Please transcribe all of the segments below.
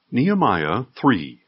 Nehemiah 3.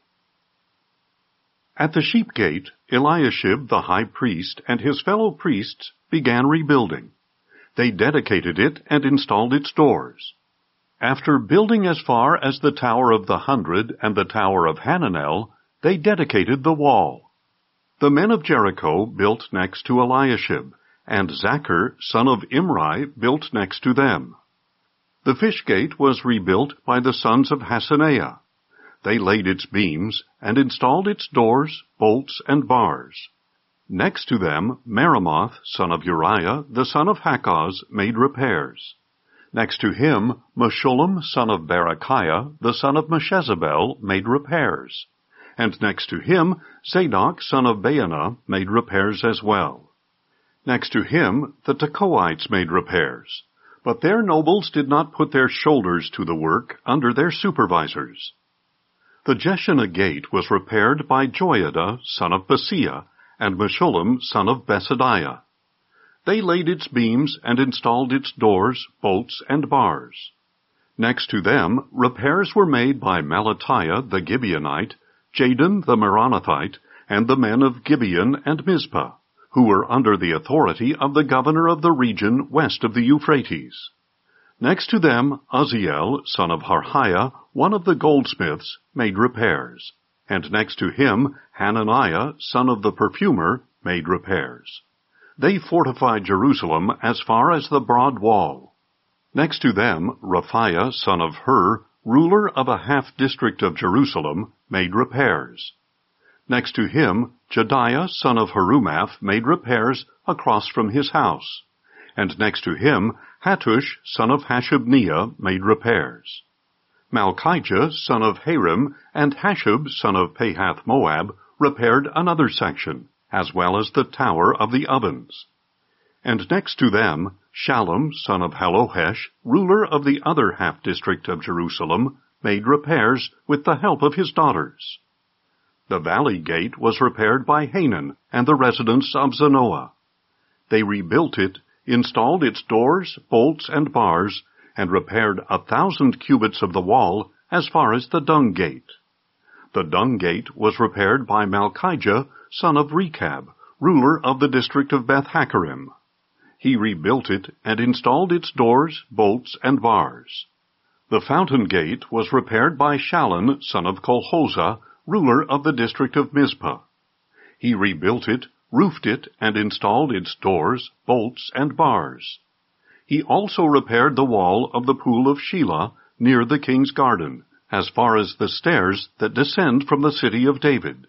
At the sheep gate, Eliashib the high priest and his fellow priests began rebuilding. They dedicated it and installed its doors. After building as far as the Tower of the 100 and the Tower of Hananel, they dedicated the wall. The men of Jericho built next to Eliashib, and Zachar, son of Imri, built next to them. The fish gate was rebuilt by the sons of Hassenaah. They laid its beams and installed its doors, bolts, and bars. Next to them, Meremoth, son of Uriah, the son of Hakkoz, made repairs. Next to him, Meshullam, son of Berechiah, the son of Meshezabel, made repairs. And next to him, Zadok, son of Baanah, made repairs as well. Next to him, the Tekoites made repairs. But their nobles did not put their shoulders to the work under their supervisors. The Jeshanah gate was repaired by Joiada, son of Paseah, and Meshullam, son of Besadiah. They laid its beams and installed its doors, bolts, and bars. Next to them, repairs were made by Melatiah the Gibeonite, Jadon the Meronothite, and the men of Gibeon and Mizpah, who were under the authority of the governor of the region west of the Euphrates. Next to them, Uzziel, son of Harhiah, one of the goldsmiths, made repairs, and next to him, Hananiah, son of the perfumer, made repairs. They fortified Jerusalem as far as the broad wall. Next to them, Raphiah, son of Hur, ruler of a half-district of Jerusalem, made repairs. Next to him, Jediah, son of Harumaph, made repairs across from his house. And next to him, Hattush, son of Hashabniah, made repairs. Malchijah, son of Harim, and Hashub, son of Pahath-Moab, repaired another section, as well as the tower of the ovens. And next to them, Shallum, son of Hallohesh, ruler of the other half-district of Jerusalem, made repairs with the help of his daughters. The valley gate was repaired by Hanan and the residents of Zanoah. They rebuilt it, installed its doors, bolts, and bars, and repaired 1,000 cubits of the wall as far as the dung gate. The dung gate was repaired by Malchijah, son of Rechab, ruler of the district of Beth-Hakerem. He rebuilt it and installed its doors, bolts, and bars. The fountain gate was repaired by Shallun, son of Colhozah, ruler of the district of Mizpah. He rebuilt it, roofed it, and installed its doors, bolts, and bars. He also repaired the wall of the pool of Shelah near the king's garden, as far as the stairs that descend from the city of David.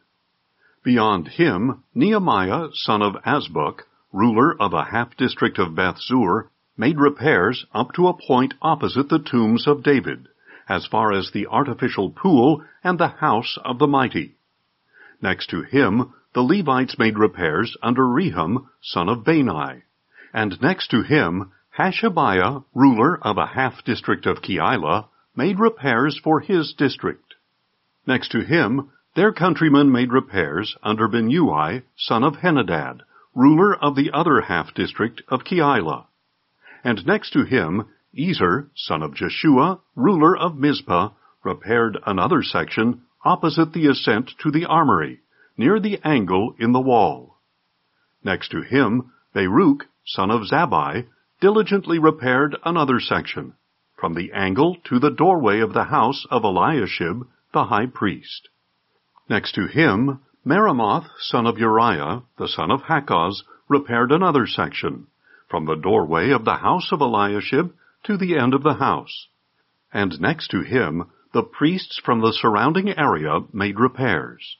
Beyond him, Nehemiah, son of Azbuk, ruler of a half-district of Beth-zur, made repairs up to a point opposite the tombs of David, as far as the artificial pool and the house of the mighty. Next to him, the Levites made repairs under Rehum, son of Bani, and next to him, Hashabiah, ruler of a half-district of Keilah, made repairs for his district. Next to him, their countrymen made repairs under Binnui, son of Henadad, ruler of the other half-district of Keilah. And next to him, Ezer, son of Jeshua, ruler of Mizpah, repaired another section opposite the ascent to the armory, near the angle in the wall. Next to him, Baruch, son of Zabbai, diligently repaired another section, from the angle to the doorway of the house of Eliashib, the high priest. Next to him, Meremoth, son of Uriah, the son of Hakkoz, repaired another section, from the doorway of the house of Eliashib to the end of the house. And next to him, the priests from the surrounding area made repairs.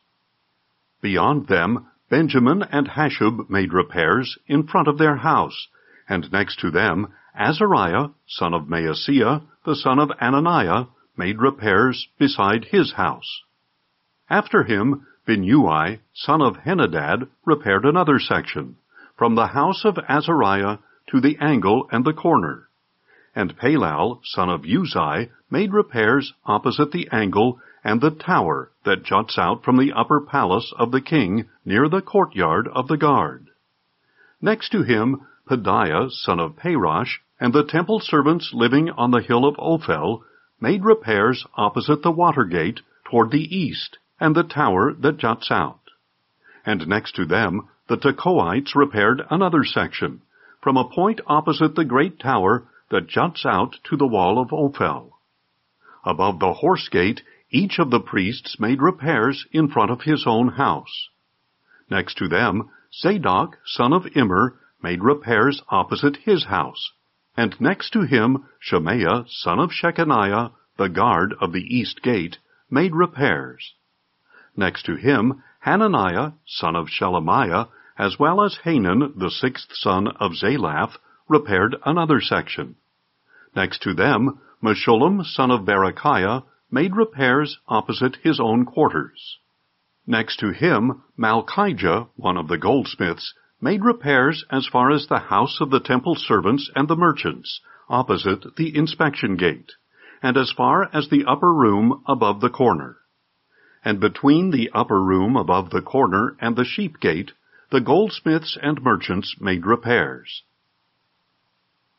Beyond them, Benjamin and Hashub made repairs in front of their house, and next to them, Azariah, son of Maaseiah, the son of Ananiah, made repairs beside his house. After him, Binnui, son of Henadad, repaired another section, from the house of Azariah to the angle and the corner. And Palal, son of Uzai, made repairs opposite the angle and the tower that juts out from the upper palace of the king near the courtyard of the guard. Next to him, Pedaiah, son of Parosh, and the temple servants living on the hill of Ophel, made repairs opposite the water gate toward the east and the tower that juts out. And next to them, the Tekoites repaired another section, from a point opposite the great tower that juts out to the wall of Ophel. Above the horse gate, each of the priests made repairs in front of his own house. Next to them, Zadok, son of Immer, made repairs opposite his house, and next to him, Shemaiah, son of Shechaniah, the guard of the east gate, made repairs. Next to him, Hananiah, son of Shelemiah, as well as Hanan, the sixth son of Zalaph, repaired another section. Next to them, Meshullam, son of Berechiah, made repairs opposite his own quarters. Next to him, Malchijah, one of the goldsmiths, made repairs as far as the house of the temple servants and the merchants, opposite the inspection gate, and as far as the upper room above the corner. And between the upper room above the corner and the sheep gate, the goldsmiths and merchants made repairs.